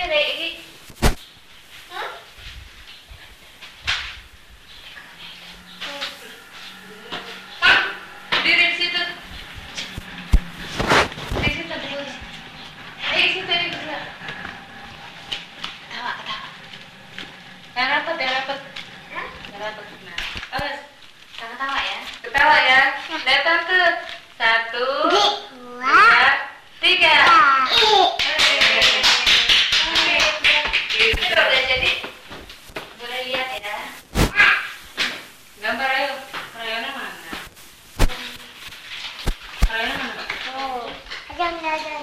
ini. Berdiri di situ. Di situ dulu. Di situ ini bisa. Ketawa. Yang rapat. Yang rapat. Nah, awas. Ketawa ya. Ketawa ya. Lihat tante. 1, 2, 3. Itu udah jadi. Boleh lihat ya. Gambar ayo. Krayonnya mana? Krayonnya mana? Oh. Ada.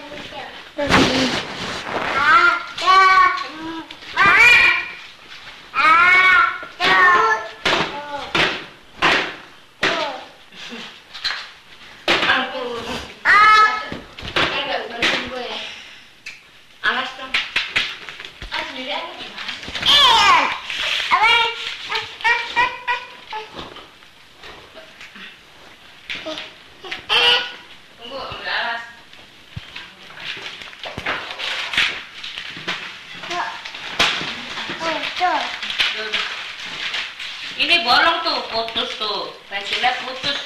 Tunggu, ambil alas. Ini bolong tuh, putus tuh. Pensilnya putus.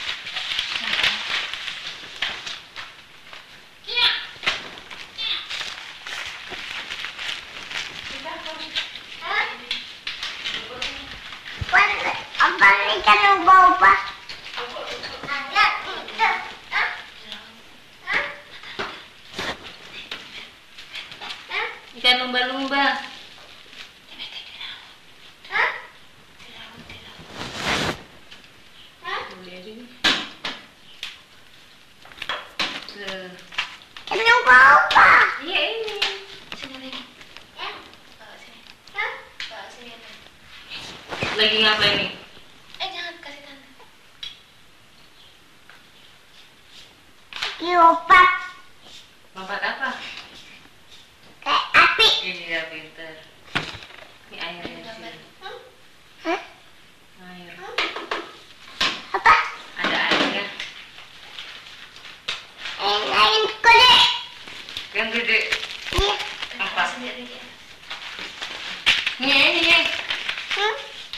Ikan lumba-lumba. Ikan lumba-lumba. Ikan lumba-lumba. Iya ini. Sini lagi. Bawa sini. Bawa sini. Lagi ngapain nih? Jangan kasih tante. Lompat. Lompat apa? Kayak api. Iya pinter. Ini airnya di sini. Hah? Air. Apa? Ada airnya. Lain gede. Yang gede. Iya. Apa? Ini. Hmm?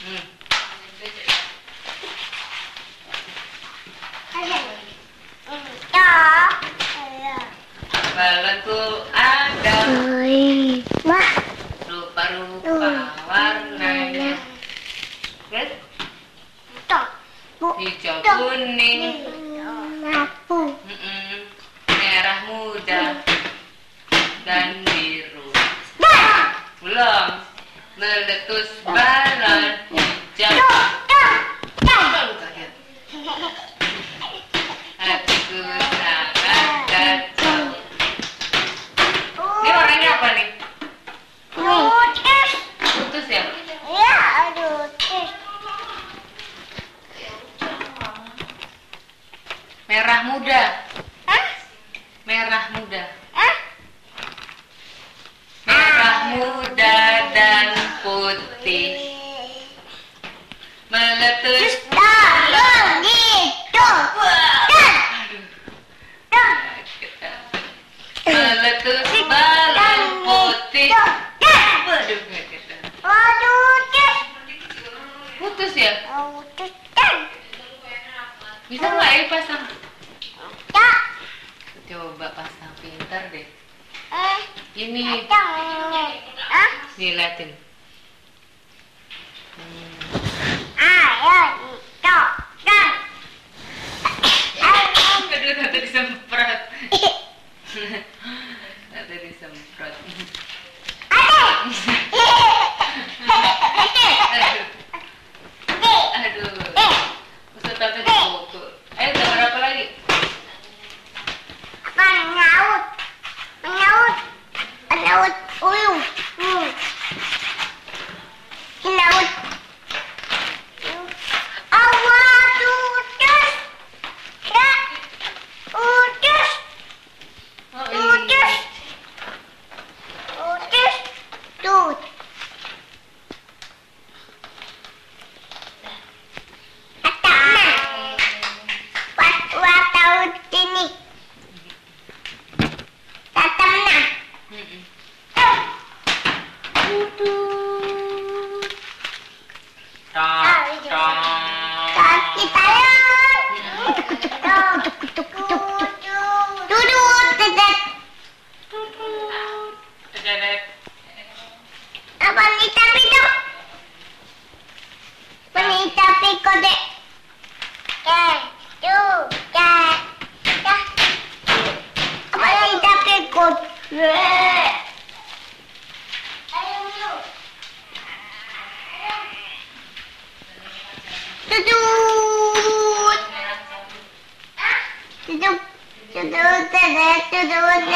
Balonku ada Wah. rupa-rupa warnanya. Lihat, hijau kuning, Lampu. merah muda, dan biru. Belum, meletus balon hijau. Baru kaget. Hatiku sangat kacau. Ini warnanya apa nih? Lutis. Putus ya? Ya, lutis. Merah muda. Hah? Merah muda. Hah? Merah muda dan putih. Meletus Tahu gitu. meletus balon putih. Waduh, nggak kita. Lutis. Putus ya? Lutis. Bisa nggak ya pasang? Ya. Coba pasang pintar deh. Ini Hah? nih liatin. Ayo, itu. Aduh, nanti disemprot. Nanti disemprot. Aduh. Maksud tante dipukul. Ayo, gambar apa lagi? Menyaut uyung. Laut. Awas, udas. Ya, udas. Oh, ini. Udas. Tuh.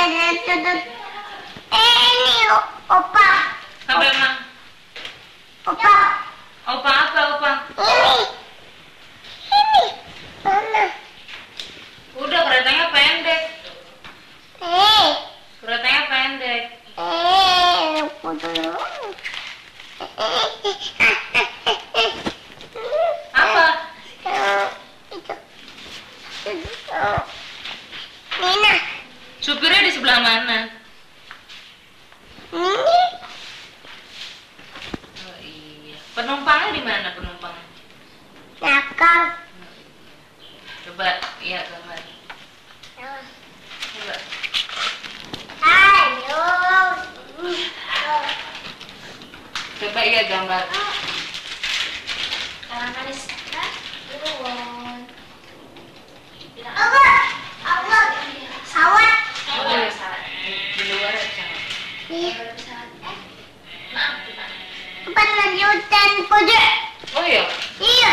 Ini opa. Sampai mana? Opa. Opa apa opa? Ini. Mana? Udah keretanya pendek. Keretanya pendek. Lupa dulu. Apa? Itu. Nina. Supirnya di sebelah mana? Ini. Oh iya. Penumpangnya di mana penumpangnya? Nakal. Coba iya gambar. Coba. Ayo. Coba iya gambar. Tangan manis. Turun. Allah. Allah. Sawat. Oh, iya. Di luar aja. Maaf. Penlanjutan kode. Oh iya. Iya.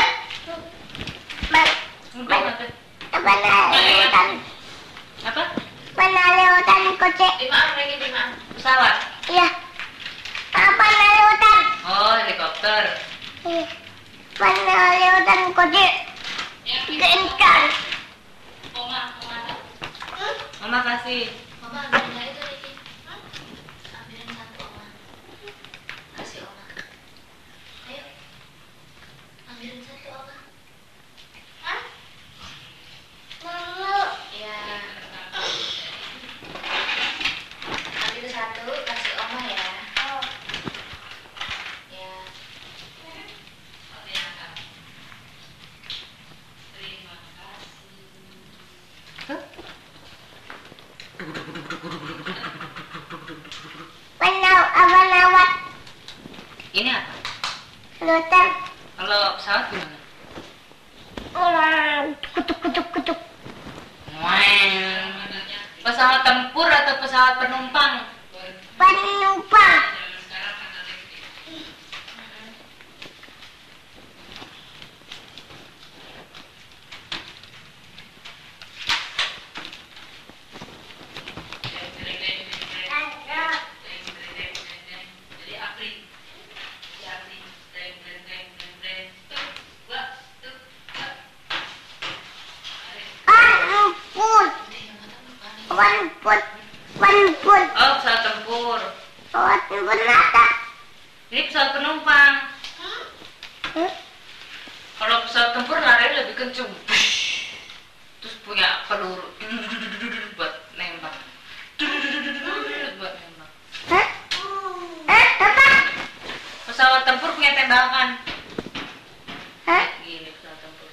Udah apa? Penlanjutan. Apa? Penlanjutan kode. Dimaaf lagi dimaaf. Pesawat. Iya. Penlanjutan. Oh, helikopter. Iya. Penlanjutan kode. Gencar. Mama kasih. Mama ambilin itu Riki. Ambilin satu Oma. Kasih Oma. Ayo. Ambilin satu Oma. Ya. Ambil satu kasih Oma ya. Ya. Penawat. Ini apa? Lutar. Kalau pesawat gimana? Kutuk. Weng. Pesawat tempur atau pesawat penumpang? Penumpang. Wanpun. Oh, pesawat tempur. Wanpun rata. Ini pesawat penumpang. Kalau pesawat tempur lari lebih kencung. Terus punya peluru buat nembak. Buat nembak. Apa? Pesawat tempur punya tembakan. Hah? Gini pesawat tempur.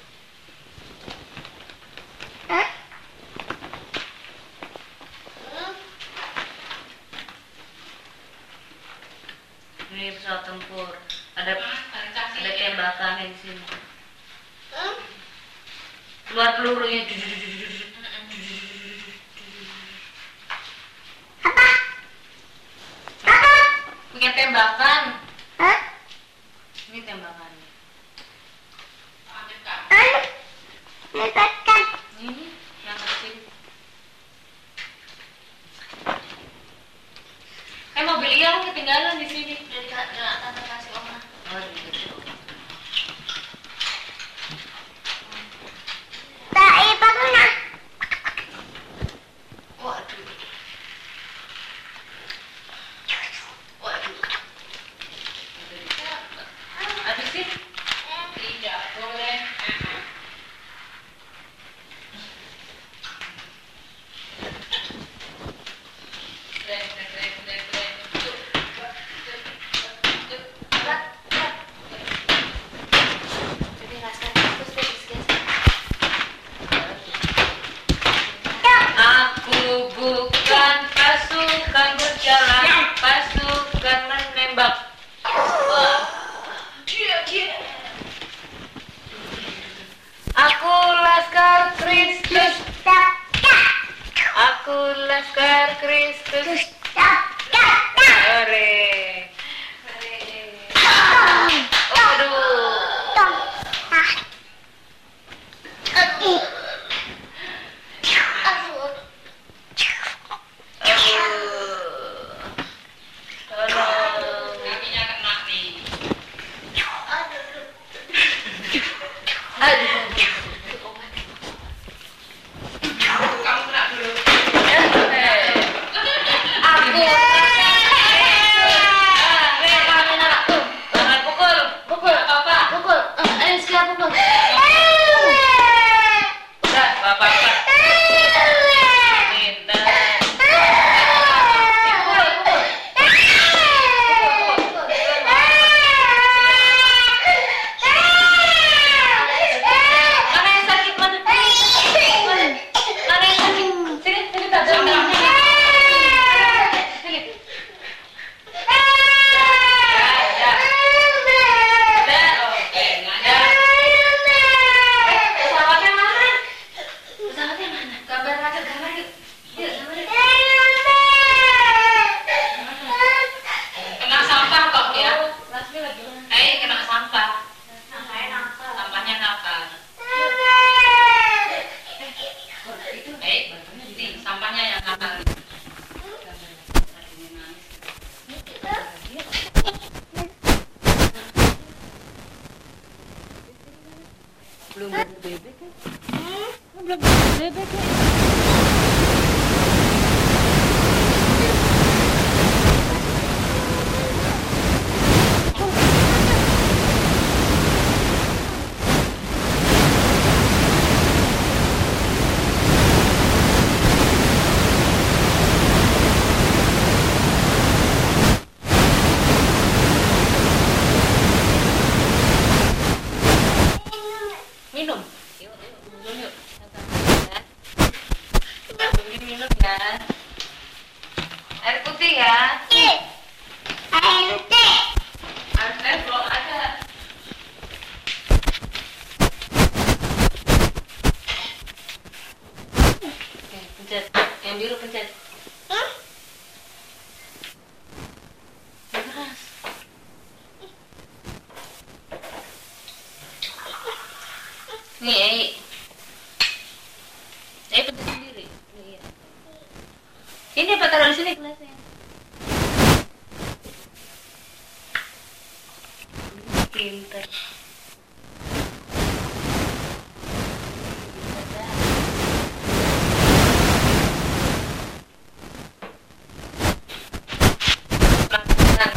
Ini pesawat tempur. Ada tembakannya di sini. Keluar pelurunya. Apa? Punya tembakan. Hah? Ini tembakannya. Dekatkan. Ini yang kecil. Mobil iya kan ketinggalan di sini. Dari tante kasih Oma. Oh, gitu. Tak pernah. Waduh. Waduh. Habisin? Tidak boleh. Belum ada bebek kan? Belum ada bebek kan? Minum. Yuk, minum yuk. Minum ya. Air putih ya. Air teh belum ada. Oke, pencet. Yang biru pencet. Keras. Nih, pencet sendiri. Nih. Ini apa taruh di sini gelasnya? Pinter. Pelan-pelan.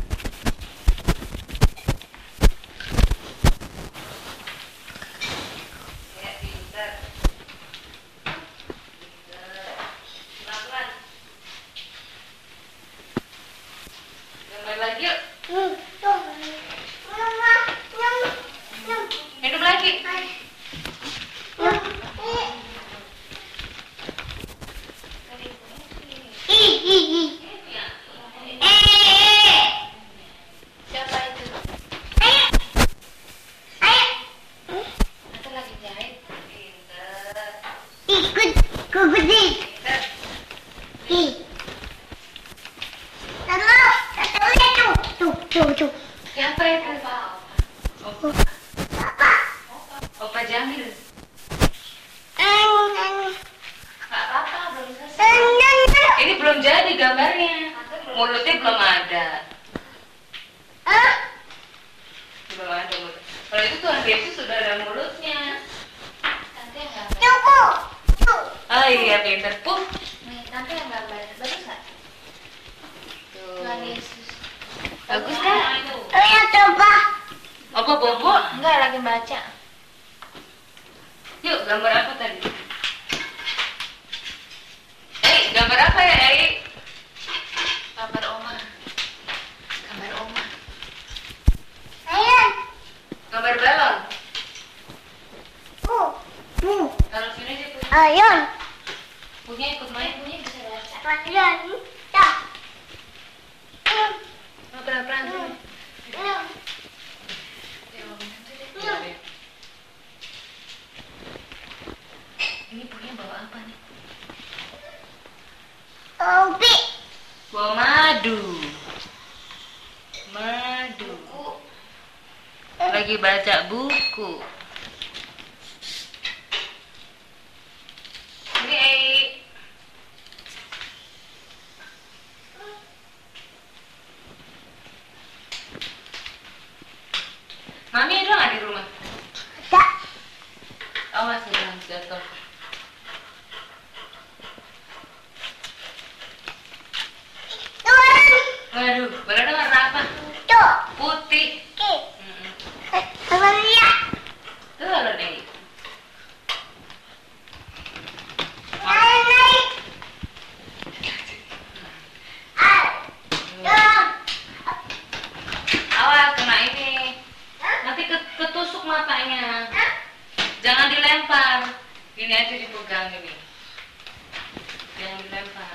Ya, pinter. Pelan-pelan. Gambar lagi yuk. Minum lagi. Siapa itu? Atau lagi jahit? Pinter. Siapa itu? Opa Jamil. Gak apa-apa, belum selesai. Ini belum jadi gambarnya. Mulutnya belum ada. Belum ada mulut. Kalau itu tuh itu sudah ada mulutnya. Tante yang gambar. Oh iya, pinter. Puh. Nih, tante yang gambar. Bagus nggak? Tuhan Yesus. Bagus kan? Apa bobo? Enggak, lagi baca. Yuk, gambar apa tadi? Gambar apa ya, Gambar oma. Gambar oma. Gambar balon. Taruh sini aja, Puh. Ayun. Punya ikut main. Punya bisa baca. Ayun. Dah. Oh, pelan-pelan sini. Ini punya bawa apa nih? Obi. Bawa madu. Madu. Lagi baca buku. Ini Mami ada nggak di rumah? Tak. Oh, masih dalam jatuh. Waduh, boleh dengar apa? Tuh. Putih. Abang lihat. Tuh loh nih. Naik. Awas kena ini. Nanti ketusuk matanya. Jangan dilempar. Ini aja dipegang ini. Jangan dilempar.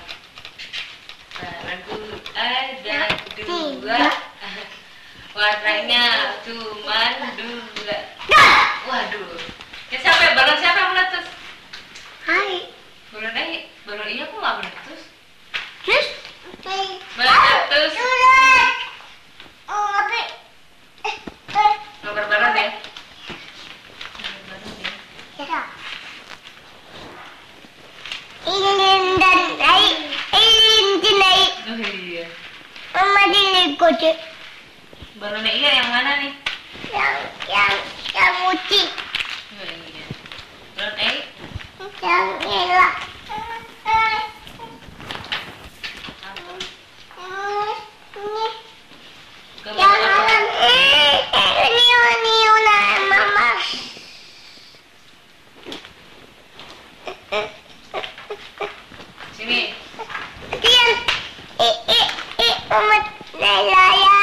Ada dua. Warnanya cuma dua. Waduh. Ya siapa ya? Balon siapa yang meletus? Hai. Balon iya kok nggak meletus? Terus. Meletus. Oh, apa? Gambar balon ya. Ya. Ini dan naik. Ini naik. Oh iya. Mama dilego deh. Balonnya iya yang mana nih? Yang putih. Oh, ini ya. Balon air. Yang merah. Gambar apa? Ini mama. Sini. Diam. Mama Laya.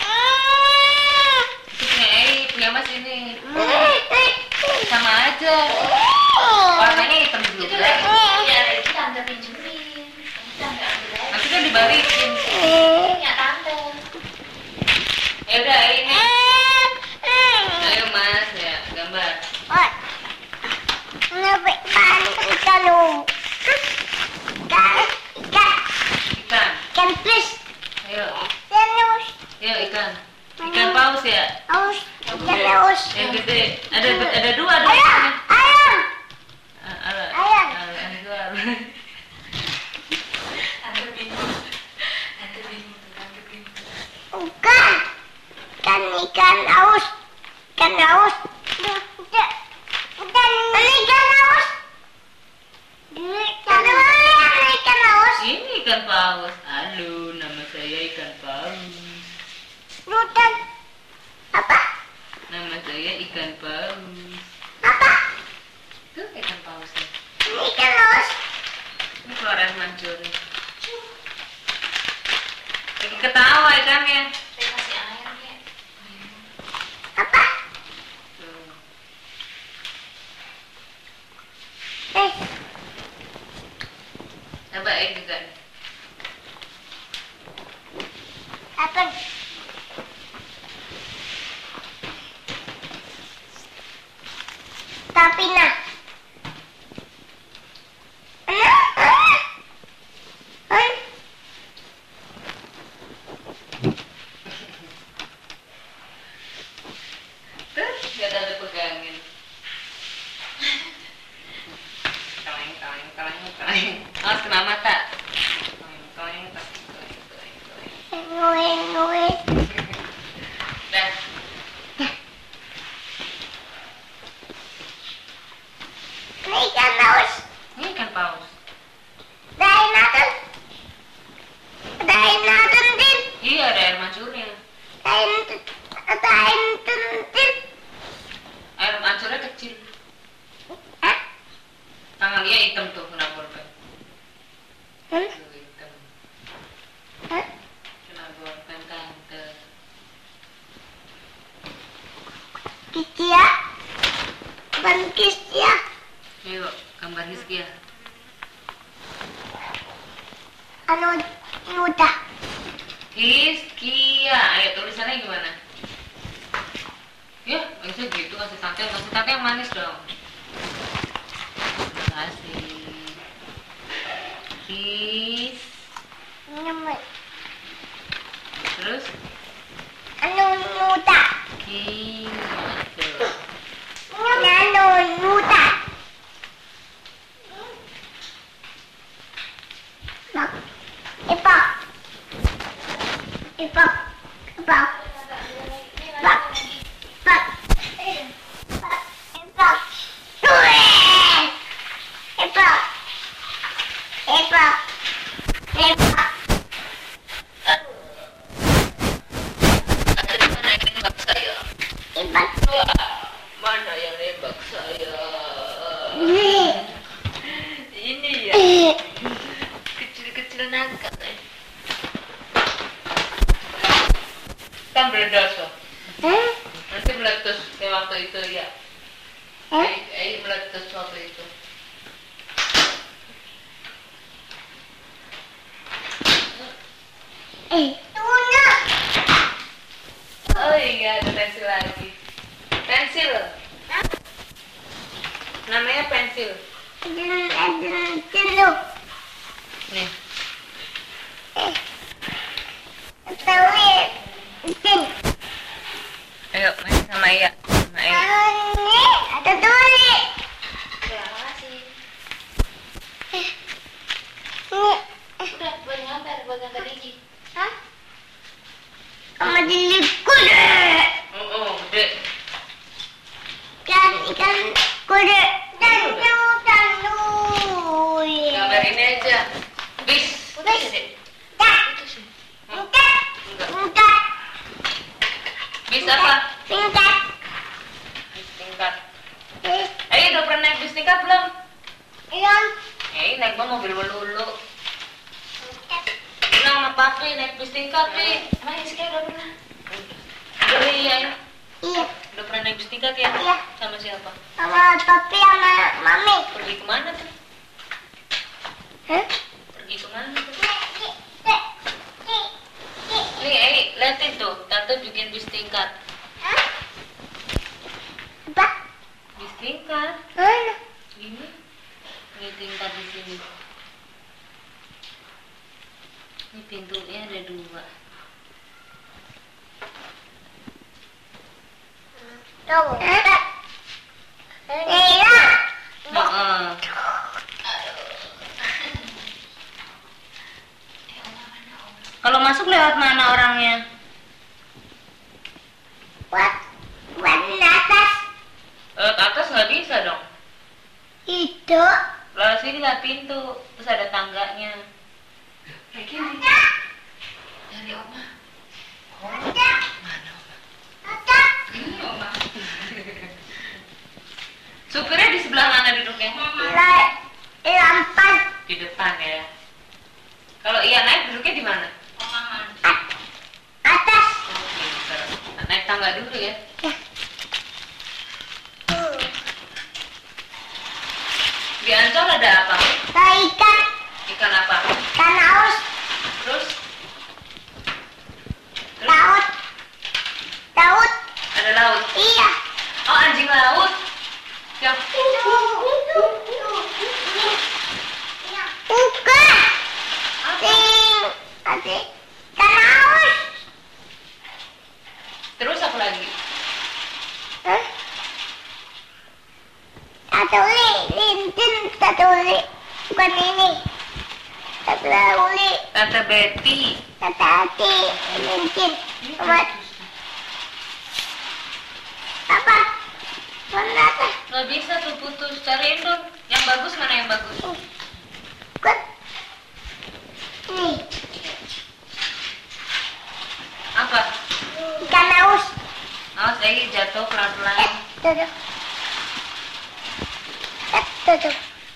Sini air. Punya mas ini. Sama aja. Warnanya hitam Itu juga. ya itu tante pinjemin. Tante ambil aja. Nanti kan dibalikin. Punya tante. Ya udah ini. Ayo mas ya gambar. Ikan. Ayo. Ayo ikan. Ikan paus ya. Yang gede. Ada dua di sini. Ayam. Tante bingung. Tante bingung. Tante bingung. Ikan aus. Ikan aus. Ini ikan paus. Halo, nama saya ikan paus. Nama saya ikan paus. Tuh ikan pausnya. Ini keluar air mancur. Lagi ketawa ikannya. Saya kasih air ya. Tuh. Coba air juga. Tapi nah. Terus gak ada pegangin. Kaleng. Awas kena mata. Kaleng. Dah. Ini ikan paus. Iya ada air mancurnya. Air mancurnya kecil. Tangan dia hitam tuh kena bolpen. Tuh hitam. Kena bolpen tante. Ayo gambar Hizkia. Hizkia. Ayo tulisannya gimana? Ya, bisa gitu kasih tante yang manis dong. Terima kasih. Terus gitu. Mana yang nembak saya? Ini ya. Kecil-kecil nangka. Kan meledos loh. Nanti meletus kayak waktu itu ya. Meletus waktu itu. Oh iya, ada pensil lagi. Pensil. Namanya pensil. Nih. Ayo main sama Iya. Main. Ada tuli. Ya, makasih. Ini. Udah, buat ngantar Rigi. Hah? Majili kuda. Oh, gede. Ikan kuda. Tandu. Gambar ini aja. Bis. Bis. Gede. Tak. Putusin. Enggak. Enggak. Enggak. Bis apa? Singkat. Bis tingkat. Bis. Udah pernah naik bis tingkat belum? Ilang. Naik mobil melulu. Bilang sama papi naik bis tingkat, Pi. Emang Rizky udah pernah? Udah iya. Iya. Udah pernah naik bis tingkat ya? Iya. Sama siapa? Sama papi sama mami. Pergi kemana tuh? Hah? Pergi kemana tuh? Nih, liatin tuh. Tante bikin bis tingkat. Hah? Apa? Bis tingkat. Mana? Ini. Ini tingkat di sini. Ini pintunya ada 2. Tuh. Iya. Heeh. Kalau masuk lewat mana orangnya? Buat atas. Lewat atas nggak bisa dong. Itu. Lewat sini lah pintu, terus ada tangganya. Rizky dari Oma. Ada. Mana Oma? Ada. Ini Oma. Supirnya di sebelah mana duduknya? Lampan. Di depan ya. Kalau iya naik duduknya di mana? Atas. Pinter. Naik tangga dulu ya. Ya. Di Ancol ada apa? Ikan. Ikan apa? Ikan aus. Terus? Laut. Laut. Ada laut. Iya. Oh, anjing laut. Yang Bukan. apa? Adik. Ikan aus. Terus apa lagi? Hah? Satu lintin, satu bukan ini. Satu uli, Tante Betty. satu hati, lintin. Buat apa? Mana apa? Nggak bisa tuh putus. Cariin dong. Yang bagus mana yang bagus? Buat ini Apa? ikan aus. Awas lagi jatuh pelan-pelan. Tuh. Tuh.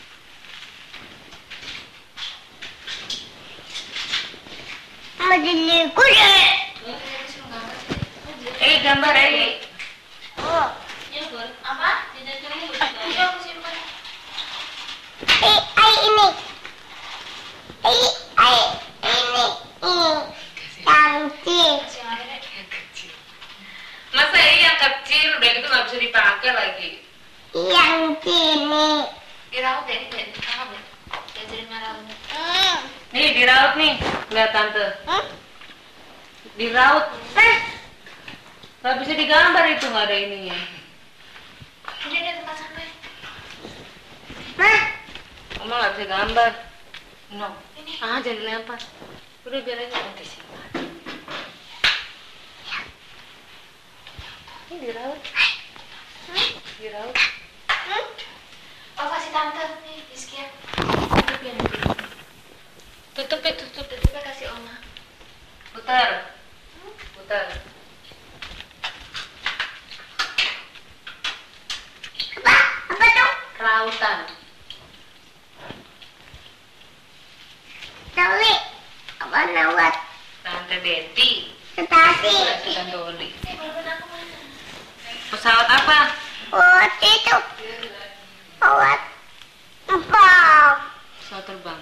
Majili kuda. Gambar Oh. Apa? Iya aku simpan. Ini. Ini. Cantik. Kasih yang lain ya. Masa yang kecil udah gitu nggak bisa dipakai lagi? Yang sini. Diraut deh, ini deh. Tangkap deh. Diajarin ngaraut. Nih diraut nih, lihat tante. Diraut. Nggak bisa digambar itu, nggak ada ininya. Ini ada tempat sampai. Mama nggak bisa gambar. No. Ini. Jangan dilempar. Udah biar aja nanti simpan. Ini diraut. Diraut. Oh kasih tante nih, Rizky ya. Tutup ya, tutup. Tutupnya kasih Oma. Putar. Putar. Apa tuh? Rautan. Tuli. Apa nawat? Tante Betty. Stasi. Tante Oli. Balon aku mana? Pesawat apa? Buat itu. Buat empang. Pesawat terbang.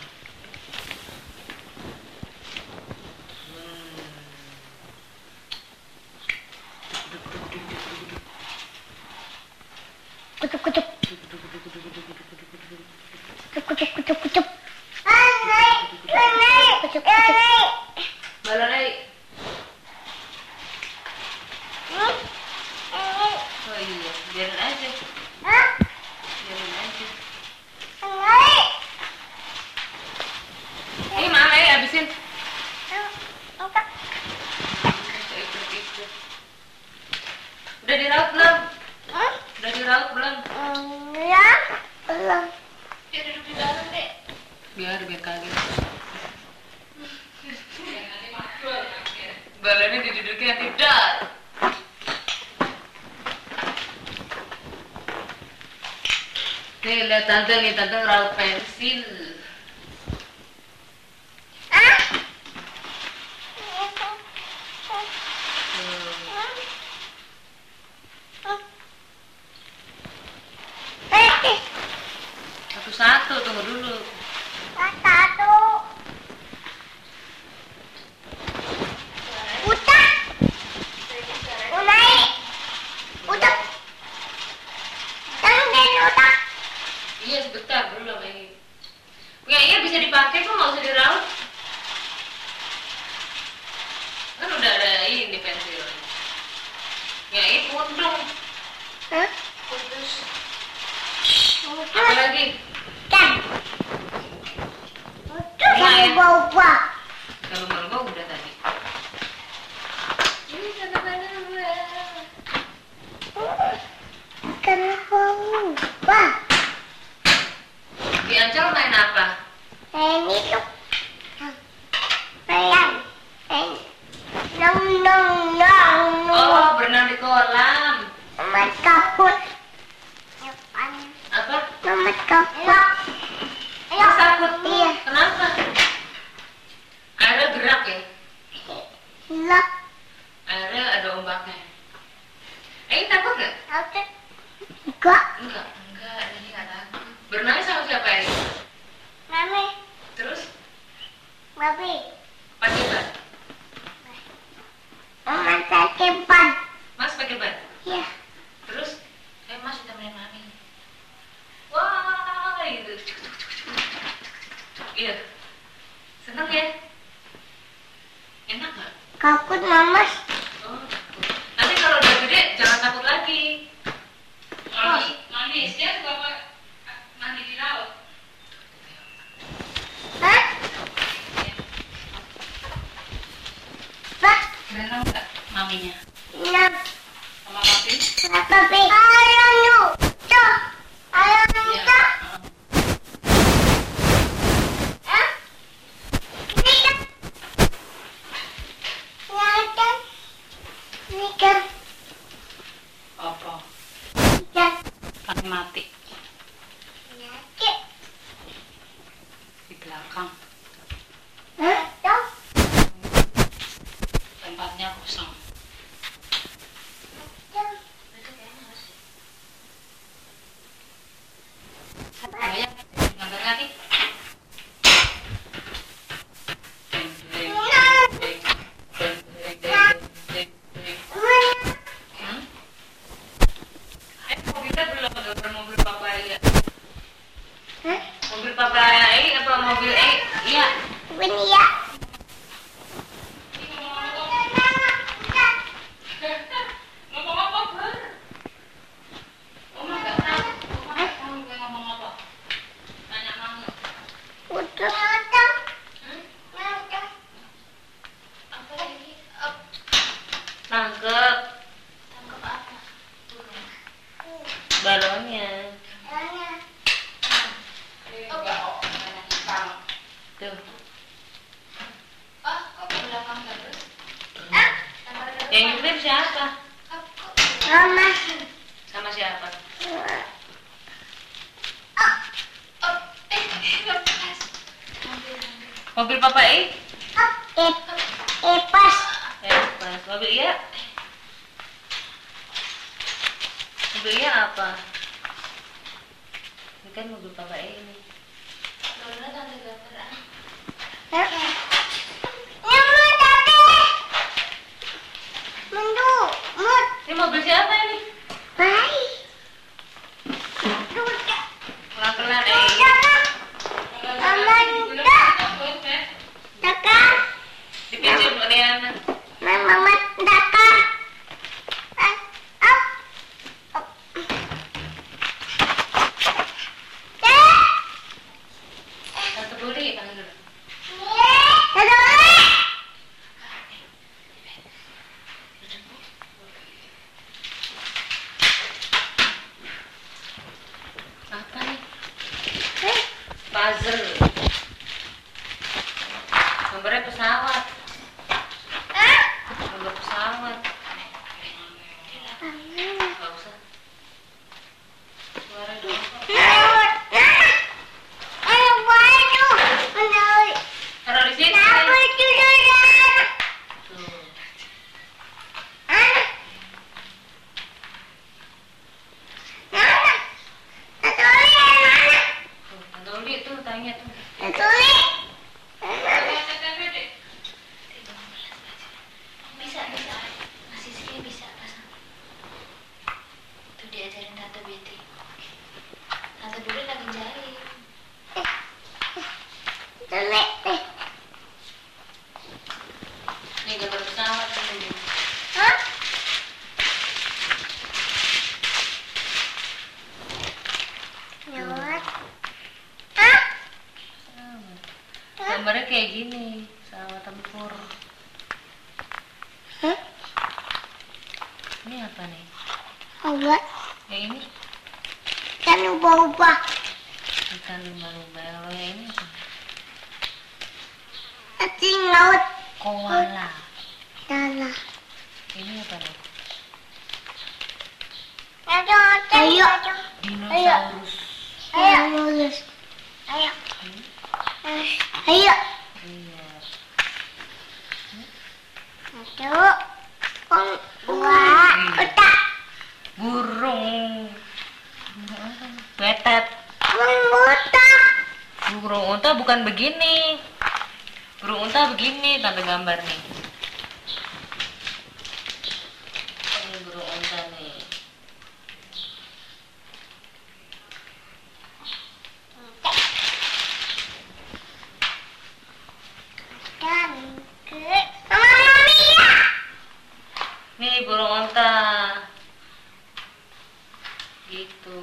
Kucuk. Kucuk. Naik. Kucuk. Balon naik. Oh iya, biarin aja. Biarin aja. Ini mama ya habisin. Saya pergi. Balonnya didudukin tidak. Nih lihat tante nih, tante ngeraup pensil. Satu-satu, tunggu dulu. Satu. Udah. Naik. Udah. Jangan udah. Iya sebentar belum ini. Kayaknya bisa dipakai kok, nggak usah diraut. Kan udah ada ini pensil. Ya ini pundung. Hah? Putus. Apa lagi? Kan. Udah yang bau-bau. Kalau merubah udah tadi. Ini kata Kan bau. Di Ancol main apa? Ini tuh. Sayang. Nong. Oh, berenang di kolam. Mamat kaput. Apa? Mamat kaput. Ayo takut. Iya. Kenapa? Airnya gerak ya? Hilap. Airnya ada ombaknya. Takut nggak? Takut. Enggak. Enggak, ini nggak takut. Berenangnya sama siapa ini? Mami. Terus? Babi. Pakai ban? Mama pakai ban. Mas pakai ban? Iya. Terus? Mas ditemenin mami. Wah, gitu. Iya. Seneng ya? Enak nggak? Takut mama. Oh, nanti kalau udah gede jangan takut lagi. Mami, dia suka mandi di laut. Hah? Pak. Berenang nggak maminya? Nah. Sama papi? Apa be? Ayo nu. Tuh. Ayo nu. Iya. Hah? Ini kan. Ini kan. Apa? Kan. Kami mati Nyakit. di belakang. Hah? Tuh. Tempatnya kosong. Tuh. Banyak gambar lagi. Mobilnya belum ada mobil papa ya. Hah? Mobil papa apa mobil iya. Ini ya. Ngomong apa ber? Oma nggak tahu. Oma tahu gue ngomong apa? Tanya mami. Udah. Apa lagi? Tangkep. Tangkep apa? Balonnya. Tuh. Kok ke belakang terus? Yang nyetir siapa? Mama. Sama siapa? Mobil papa Pas. pas. Mobil iya? Mobil iya apa? Ini kan mobil papa ini. Lona tante gambar ah. Hah? Nyamuk tadi. Mut. Ini mobil siapa ini? Baik. Pelan-pelan Dakar. Dipinjam Riana. Mama Dakar. Tante Budi panggil dulu. Ini apa nih? Obat. Yang ini? Ikan ubah-ubah. Ikan lumba-lumba. Kalau yang ini apa? Cacing laut. Koala. Salah. Ini apa nih? Ayo. Dinosaurus. Ayo. Lulus. Ayo. Ayo. Iya. Satu. Dua. Otak. Burung. Betet. Otak. Burung unta bukan begini. Burung unta begini, tante gambar nih. Ini burung unta nih. Nih burung unta. Gitu.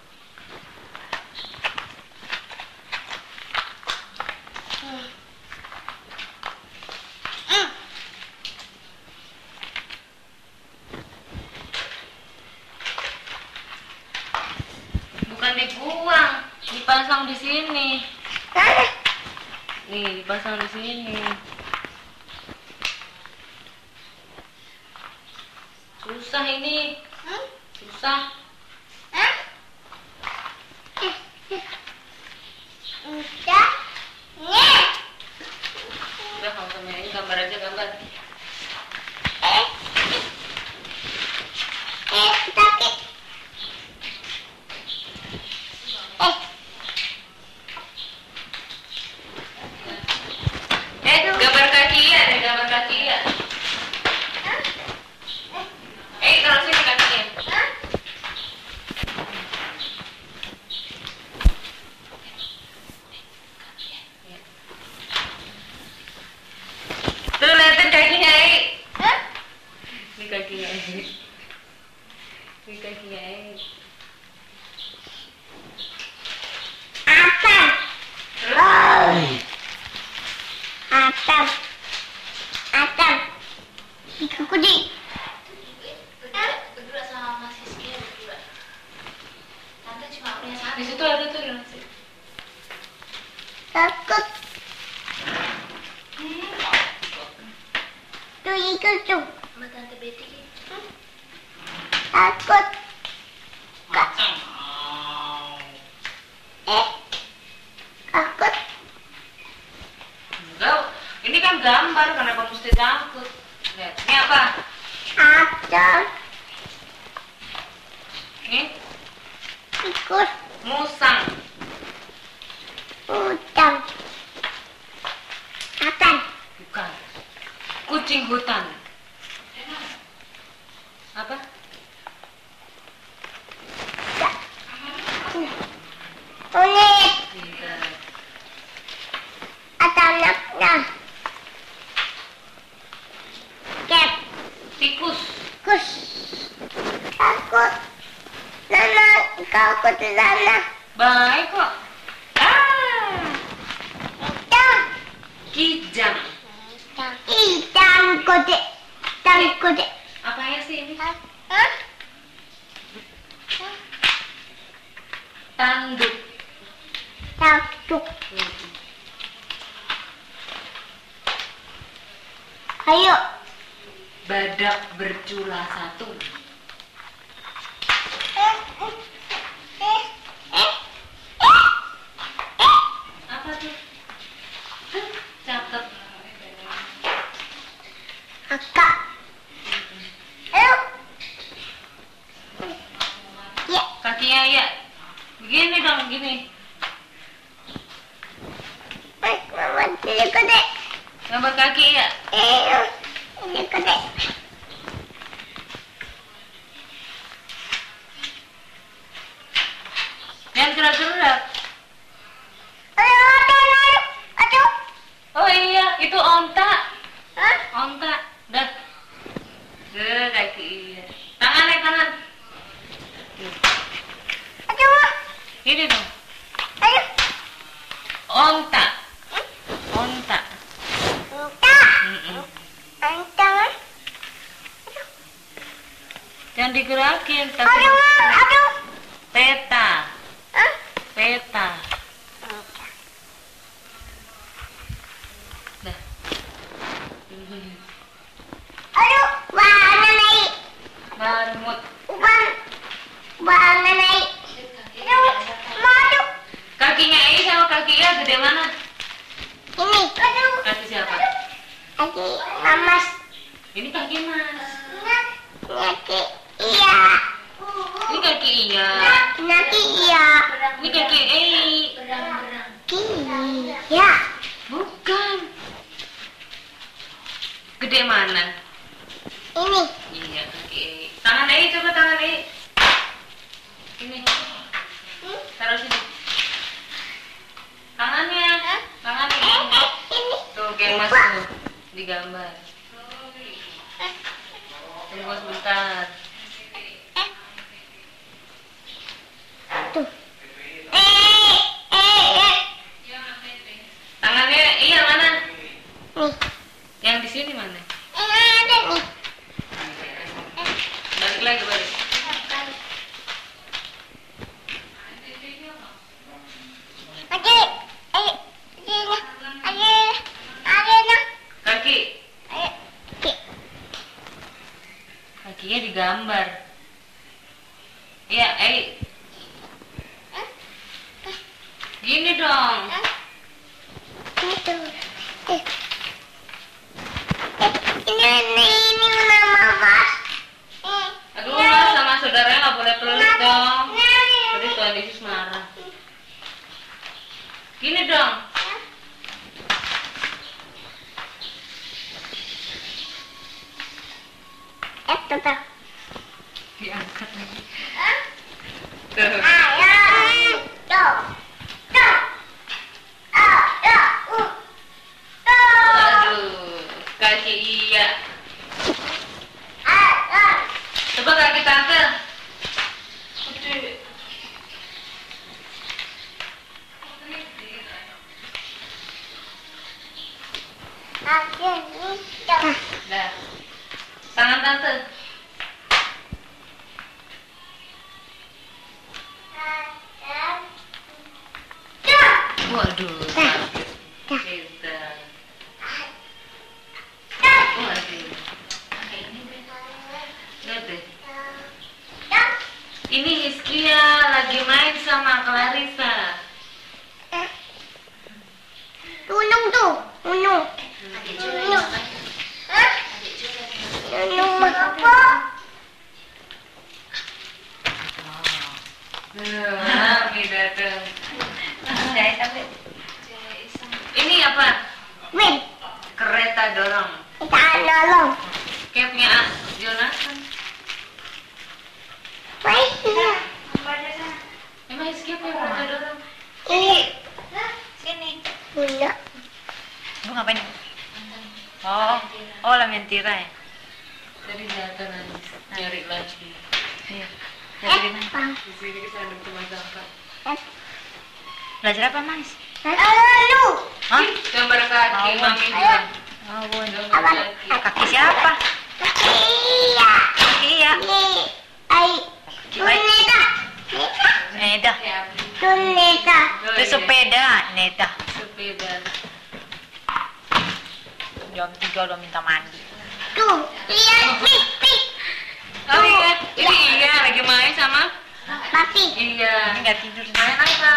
Bukan dibuang, dipasang di sini. Nih, dipasang di sini. Susah ini. Susah. Udah, kamu sama ini gambar aja, gambar. Sakit. Gambar kaki ya, ada gambar kaki ya. Taruh sini kakinya. Tuh, liatin kakinya, Ini kakinya, Ini kakinya, Asam. Asam. Asam. Kudi. Berdua sama Mas Rizky berdua. Tante cuma punya satu. Di situ ada tuh nasi. Takut. Tuh itu tuh. Sama Tante Betty. Takut. Takut. Enggak, ini kan gambar, kenapa mesti takut? Lihat, ini apa? Asam. Ini Tikus. musang. Udang. Akan. Bukan. Kucing hutan. Apa? Kulit. Tidak. Anak-anak. Cat. Tikus. Kus. Takut. Nana, takut Nana. Baik kok. Hitam. Kijang. Hitam kode. Hitam kode. Apa ya sih ini? Hah? Tanduk. Takut. Ayo. Badak bercula satu. Apa tuh? Cakep. Kakak. Ayo. Ya. Kakinya ya. Begini dong, gini. Mama jadi kode. Gambar kaki ya. Ayo. Jadi kode. Jangan gerak-gerak. Ayo, ayo. Ayo. Oh iya, itu onta. Hah? Onta. Dah. Kaki. Tangan naik tangan. Ayo. Ini dong. Ayo. Onta. Onta. Entah. Mm-mm. Entah. Jangan digerakin. Aduh. Peta. Hah? Peta. Dah. Aduh, warna naik. Marmut. Warna naik. Aduh, madu. Kakinya ini sama kaki Ia gede mana? Ini. Aduh. Kaki siapa? Kaki Mamas. Ini kaki Mas. Kaki iya. Ini kaki Iya. Kaki iya. Ini kaki Ei. Iya. Bukan. Gede mana? Ini. Iya, kaki Ei. Tangan Ei, coba tangan Ei. Ini. Taruh sini. Tangannya. Tangannya ini. Ini. Tuh, kayak Mas tuh. Digambar. Tunggu sebentar. Tuh. Tangannya Iya mana? Nih. Yang di sini mana? Ada nih. Balik lagi balik. Kaki. Kakinya digambar. Iya, gini dong. Ini nama Mas. Aduh, Mas sama saudaranya nggak boleh peluk dong. Tadi Tuhan Yesus marah. Gini dong. Tuh. Diangkat lagi. Aduh, kaki Iya. Coba kaki tante. Dah. Tangan tante. Waduh, sakit. Pintar. Waduh. Lihat deh. Ini Hizkia lagi main sama Clarissa. Tulung tuh, tulung. Tulung apa? Mami datang. Ini apa? Win, Kereta dorong. kita nolong. Kayak punya Jonathan. Baik. Emang Hizkia punya kereta dorong? Ini Sini. punya. Ibu ngapain? Oh, lamentira ya. Tadi jatuh nangis. Nyari lagi. Iya. Dari mana? Bang. Di sini kesana cuma sampah. Belajar apa, Mas? Lalu. Hah? Gambar kaki, Mau. Mami bilang. Oh, bun. Gambar kaki. Kaki siapa? Iya. Iya. Ini. Ay. Tuneta. Neda. Tuneta. Itu sepeda, Neda. Sepeda. Jam 3 udah minta mandi. Tuh. Lihat. Pik. Pik. Oh iya, ini Iya lagi main sama Papi. Iya. Ini nggak tidur. Main apa?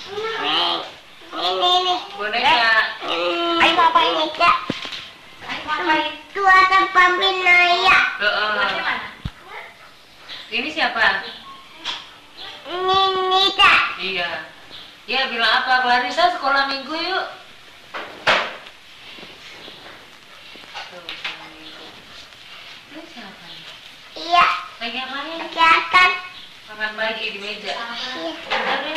Ini. Boneka. Ayo mau apa ini? Itu ada Papi Naya. Ini siapa? Ini Nita. Iya. Iya bilang apa? Clarissa sekolah minggu yuk. Tuh, sekolah minggu. Ini siapa nih? Iya. Lagi ngapain? Kelihatan. Makan pagi di meja. Iya. Bentar ya.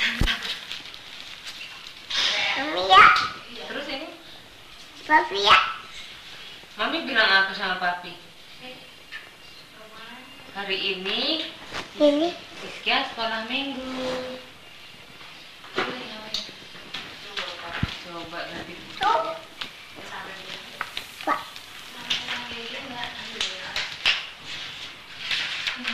Mami ya. Terus ini? Papi ya. Mami bilang apa sama papi? Hari ini Ini. Hizkia sekolah minggu. Coba nanti. Tuh. Pak.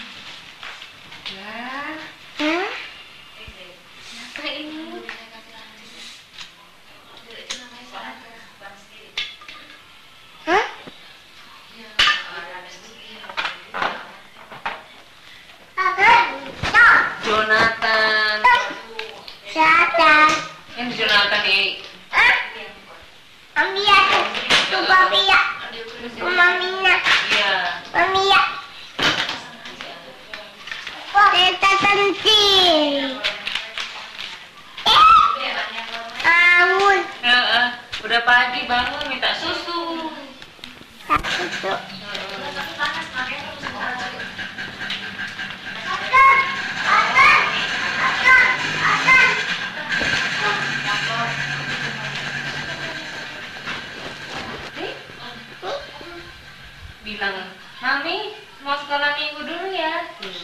bilang, Mami mau sekolah minggu dulu ya.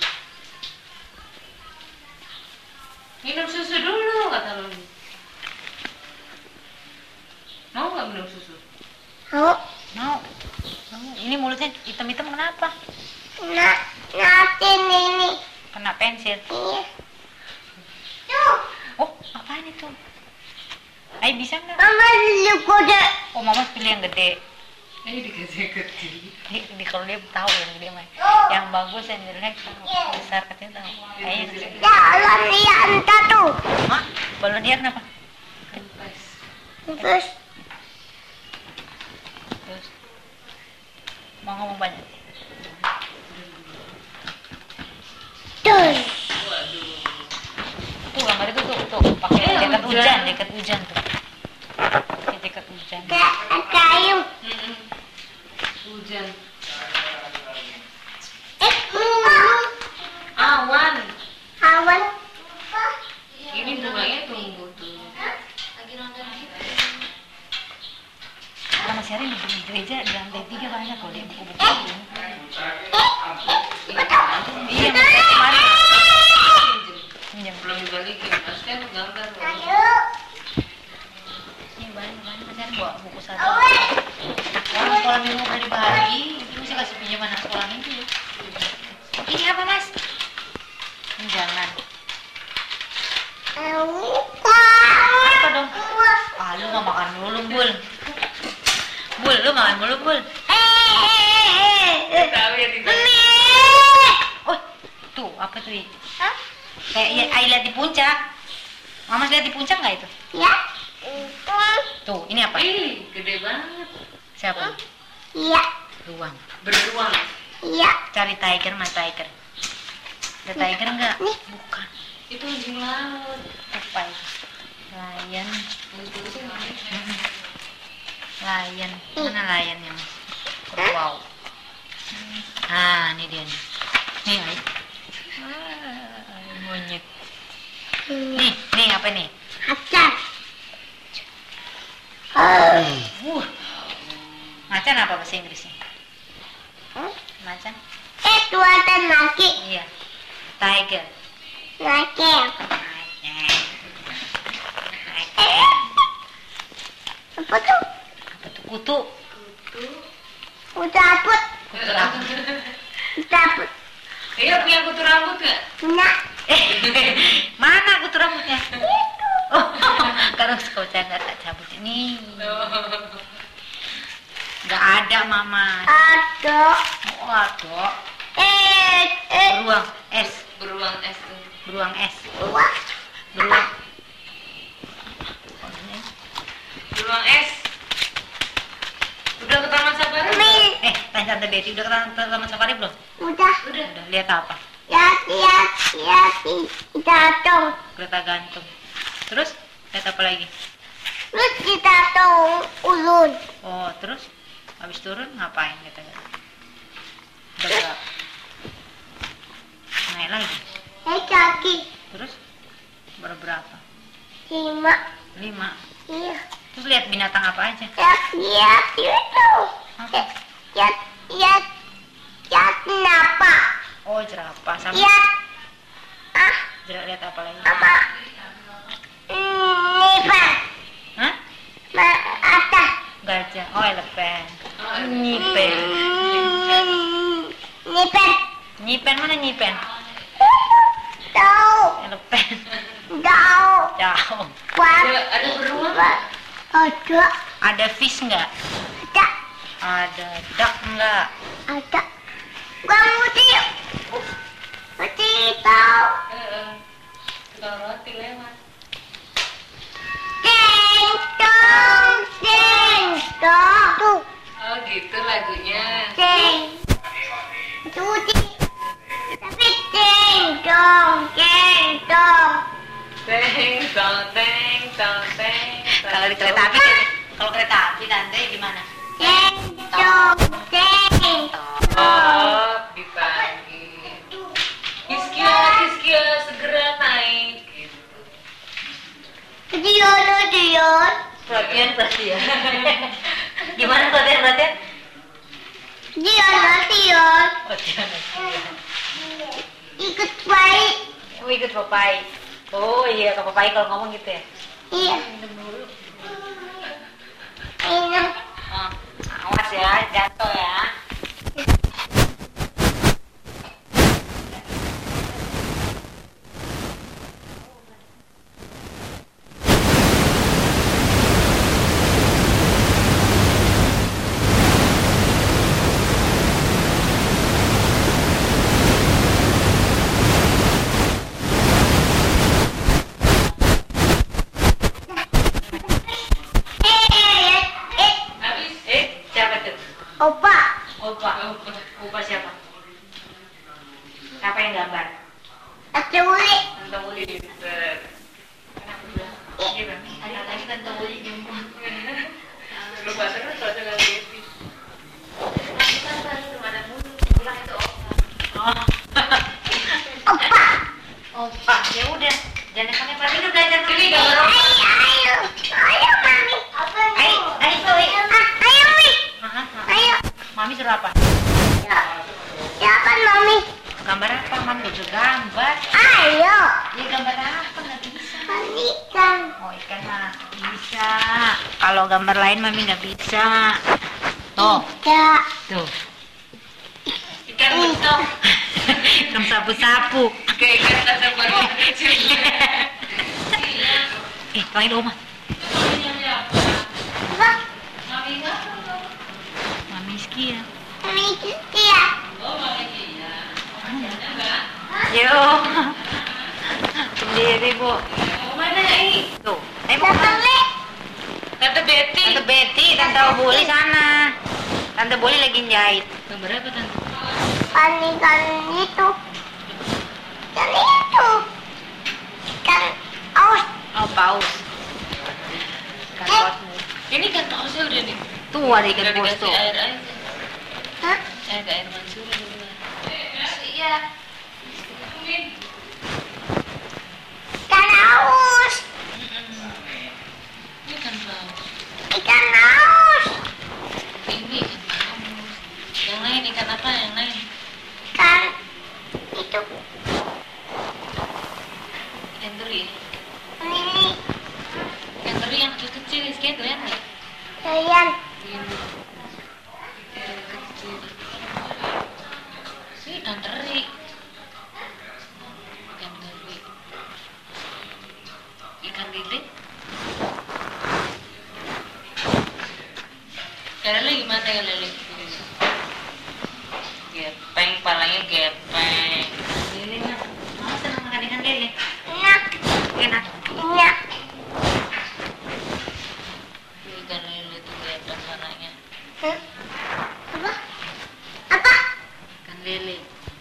Minum susu dulu kata Mami. Mau nggak minum susu? Mau. Ini mulutnya hitam-hitam kenapa? Nanti ini. Kena pensil. Iya. Tuh. Oh, apaan itu? Ayo bisa nggak? Mama dulu kode. Oh, mama pilih yang gede. Ini dikasih kecil. Kalau dia tahu yang gede mah. Yang bagus yang jelek besar katanya tahu. Ayo. Jalan dia entah tuh. Hah? Balon dia kenapa? Terus. Terus. Mau ngomong banyak. Terus. Tuh gambar itu tuh pakai jaket hujan tuh. Pakai jaket hujan. Kayu. Hujan. Awan. Awan. Awan. Ini bunganya tumbuh tuh. Lagi nonton gitu. Karena Mas Yari di gereja di lantai 3 banyak loh dia buku-buku. Iya, Mas Yari kemarin pinjam. Belum dibalikin, maksudnya aku gambar loh. Ayo. Ini banyak Mas Yari bawa buku satu. Orang sekolah minggu udah dibagi, itu mesti kasih pinjaman anak sekolah minggu ya. Ini apa Mas? Ini jangan. Apa dong? Ah, lu gak makan mulu, Bul. Bul, lu makan mulu, Bul. Tahu ya tidak? Oh, tuh, apa tuh? Kayak ya, Ai lihat di puncak. Mama lihat di puncak nggak itu? Ya. Tuh, ini apa? Ih, gede banget. Siapa? Iya. Ruang. Beruang. Iya. Cari tiger, Mas tiger. Ada tiger nggak? Bukan. Itu anjing laut. Apa itu? Lion. Lion. Mana lionnya, Mas? Wow. Ah, ini dia nih. Nih, Ai. Monyet. Nih apa nih? Macan. Macan apa bahasa Inggrisnya? Macan? Itu ada lagi. Iya. Tiger. Lagi. Apa tuh? Apa tuh? Kutu. Udah aput. Kutu rambut. Udah aput. Iya, punya kutu rambut nggak? Nah. Mana kutu rambutnya? Oh, karena sekolah nggak tak cabut ini. Nggak ada, Mama. Ada. Oh, ada. Beruang es. Beruang es tuh. Beruang es. Wah. Beruang. Beruang es. Udah ke Taman Safari? Tanya Tante Betty, udah ke Taman Safari belum? Udah. Udah. Lihat apa? Lihat. Datang. Kereta gantung. Terus? Lihat apa lagi? Terus kita tahu ulun. Oh, terus? Habis turun ngapain kita? Udah naik lagi. Kaki. Terus? Berapa? 5. 5. Iya. Terus lihat binatang apa aja? Lihat itu. Apa? Lihat kenapa? Oh, jerapah sama. Lihat. Lihat apa lagi? Apa? Nipan. Hah? Atas. Gajah. Oh, elephant. Nyipen. Nipan. Nyipen mana nyipen? Tahu. Elephant. Tahu. Jauh. Ada beruang? Ada. Ada fish nggak? Ada. Ada duck nggak? Ada. Gua mesti. Mesti tahu. Tukang roti lewat. Deng dong. Oh gitu lagunya. Deng. Cuci. Tapi deng dong. Teng tong teng tong teng. Kalau di kereta api, kalau kereta api Tante gimana? Deng dong. Oh, dipanggil. Kiskia, segera naik. Gitu. Dion. Perhatian. Gimana perhatian? Dion. Oh, Dion. Ikut baik. Oh, ikut papai. Oh iya, ke papai kalau ngomong gitu ya. Iya. Minum dulu. Minum. Oh, awas ya, jatuh ya. Siapa tuh? Opa. Opa. Opa siapa? Siapa yang gambar? Tante Uli. Tante Uli. Ada lagi Tante Uli nyumbang. Lupa terus soalnya lagi. Opa. Opa, ya udah. Jangan sampai ini belajar sini gambar. Ayo, Mami. Ayo, Ayo, Mi. Ayo. Mami suruh apa? Ya. Siapa, Mami? Gambar apa? Mami udah suruh gambar. Ayo. Ya gambar apa? Nggak bisa. Ikan. Oh, ikan mah bisa. Kalau gambar lain Mami nggak bisa. Tuh, Tidak. tuh. Ikan bentuk. Ikan sapu-sapu. Kayak ikan sapu-sapu kecil. Panggil Oma. Apa? Mami Skia. Mami Kia. Yo. Sendiri, Bu. Mana ini? Tuh. Mau Tante Uli. Tante Betty. Tante Betty, Tante Boli sana. Tante Boli lagi jahit. Gambar apa, Tante? Ikan itu. Ikan itu. Ikan aus. Oh, paus. Ikan pausmu. Ini kan pausnya udah nih. Tuh ada ikan paus tuh. Air aja. Hah? Ada air mancur dulu. Iya. Ikan aus. Ini kan paus. Ikan aus. Ini ikan paus. Yang lain ikan apa? Yang lain? Ikan itu. Ikan teri. Ini. Ikan teri yang kecil-kecil, sekian tuh ya nggak? Sayang. Ini. Ikan kecil. Ini ikan teri. Ikan teri. Ikan lele. Ikan lele gimana ya lele? Gepeng, palanya gepeng. Lele mah. Mama senang makan ikan lele. Enak. Enak. Enak. Ikan lele tuh gepeng palanya. Hah? Apa? Apa? Ikan lele.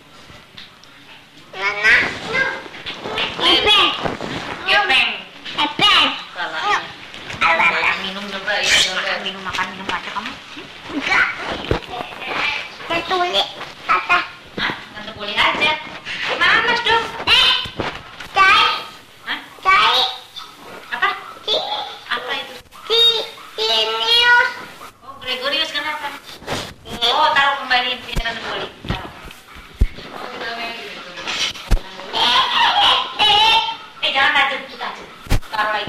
Mana? Epeng. Gepeng. Epeng. Palanya. Minum dulu Coba ya, coba. makan minum aja kamu. Enggak. Tante Uli. Tata. Tante Boli aja. Gimana dong? Cai. Hah? Cai. Apa? Ci. Apa itu? Cinius. Oh, Gregorius kenapa? Oh, taruh kembali di Tante Boli. Taruh. Jangan tajam, itu tajam. Taruh lagi.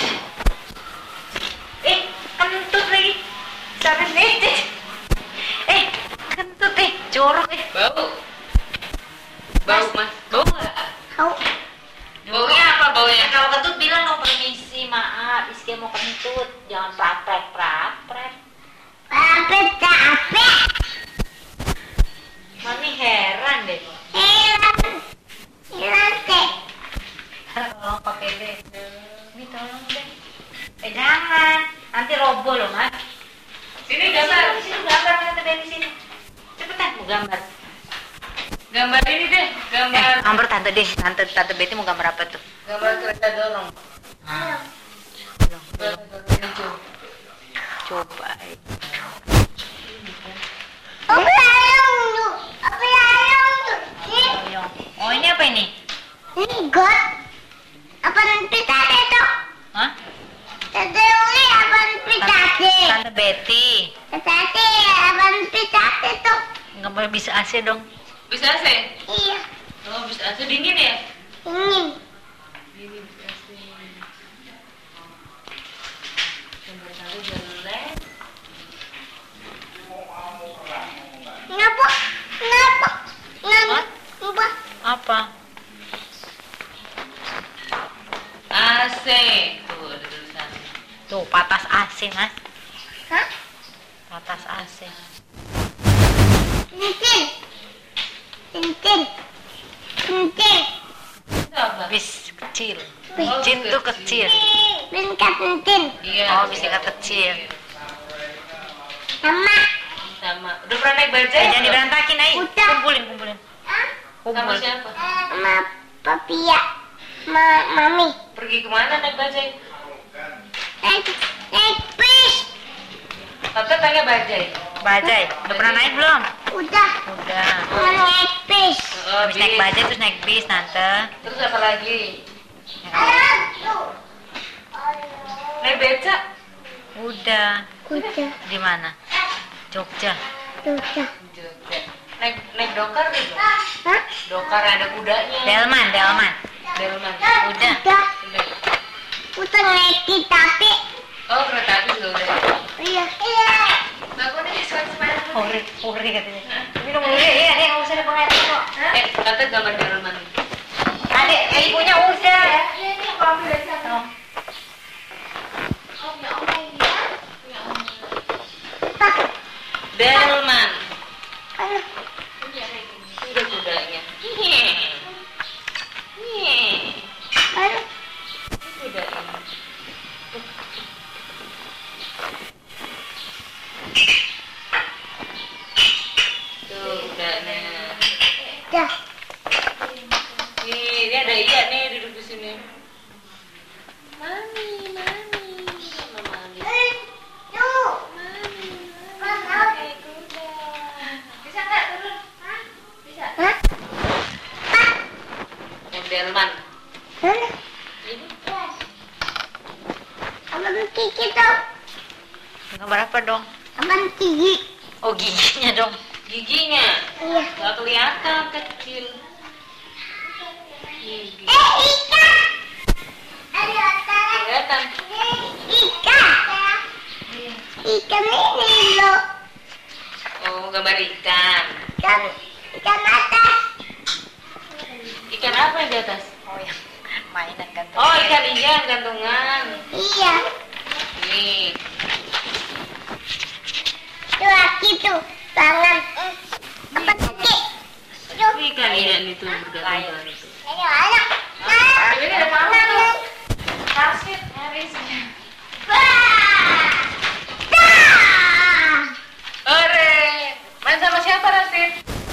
Kentut lagi. Sampai sini. Kentut jorok Bau. Bau mas. Bau nggak? Tahu. Baunya apa baunya? Kalau kentut bilang dong permisi, maaf, Iskia mau kentut. Jangan praktek. Capek. Mami heran deh. Hilang teh. Tolong pakai deh. Ini tolong deh. Jangan. Nanti roboh loh, Mas. Sini gambar. Sini gambar, Tante Betty sini. Cepetan, mau gambar. Gambar ini deh. Gambar. Gambar Tante deh. Tante Betty mau gambar apa tuh? Gambar kereta dorong. Coba. Apa ayam tu? Apa ayam tu? Oh, ini apa ini? Ini god. Apa nanti tadi tu? Hah? Tante Uli apa nanti tadi? Tante Betty. Tadi apa nanti tadi tu? Bisa AC dong. Bisa AC? Iya. Oh, bisa AC dingin ya? Dingin. Dingin bisa AC. Gambar satu jelek. Kenapa? Kenapa? Kenapa? Apa? AC. Tuh ada tulisan. Tuh, patas AC, Mas. Hah? Patas AC. Penting. Penting. Penting. Itu apa? Bis kecil. Oh, Jin tuh kecil. kecil. Bingkai penting. Iya. Oh, bisikat kecil. Sama. Sama. Udah pernah naik bajai? Jangan belum? diberantakin, ayo. Udah. Kumpulin. Hah? Sama Kumpul. siapa? Sama Papia. Mami. Pergi kemana naik bajai? Naik bis. Tante tanya bajai. Bajai. Udah pernah naik belum? Udah. Udah. Mau naik bis. Oh, Habis naik bajai terus naik bis, Tante. Terus apa lagi? Ayo. Naik becak? Udah. Udah. Di mana? Jogja. Udah. Jogja. Naik dokar nih belum? Hah? Dokar ada kudanya. Delman. Delman. Udah. Udah. Udah. Udah naik kereta api. Oh, kereta api juga udah. Iya. Iya. Bagus nih sepeda dulu. Puri katanya. Minum dulu ya, iya, nggak usah ada pengaruh kok. Tante gambar Delman. Adek, ibunya udah. Iya, ini aku ambil dari sana. Oh. Oh, ya Allah ini ya. Ya Allah. Pak. Delman. Ayo. Ini ada gini. Ini ada kudanya. Ayo. Ini kudanya. Tuh kudanya. Udah. Ini ada ikan nih duduk di sini. Mami. Sama mami. Yuk. Mami. Mama. Naik kuda. Bisa nggak turun? Hah? Bisa. Hah? Pak. Delman. Hah? Ini Abang Kiki dong. Gambar apa dong? Abang Kiki. Oh, giginya dong. giginya. Iya. Nggak kelihatan kecil. Gigi. Ikan. Ada atas. Kelihatan. Ikan. Ikan ini loh. Oh, gambar ikan. Ikan atas. Ikan apa yang di atas? Oh, yang mainan kan. Oh, ikan ikan gantungan. Iya. Nih. Tuh lagi tuh. Tangan. Apa kaki? Tuh. Ikan ikan itu bergantungan itu. Ayo, ayo. Ini ada panah. Kasih harisnya. Ore, main sama siapa Rasid?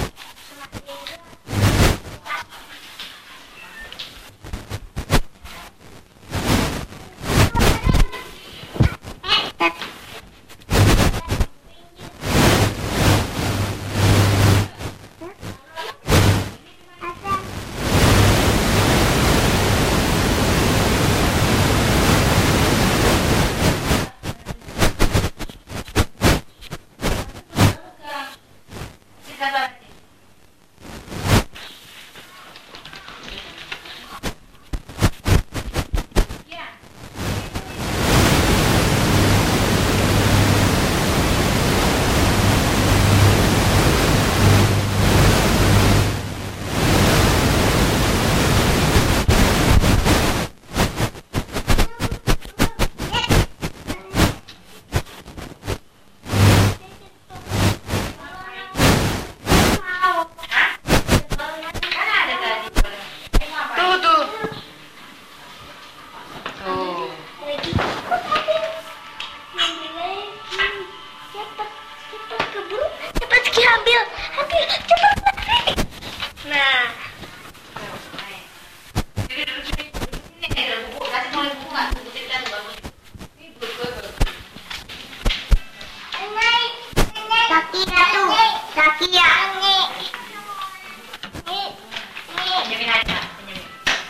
Cepat Ki, ambil. Cepat. Nah. Kaki tuh. Kaki ya. Pinjemin aja, pinjemin.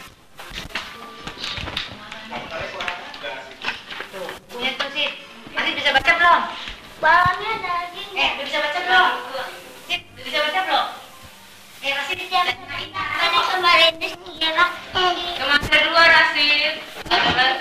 Tuh, punya tuh sih. Nanti bisa baca belum? Bawahnya daging. Udah bisa baca belum? Sip, udah bisa baca belum? Kemarin sekarang. Kemana dua Rasid? Ada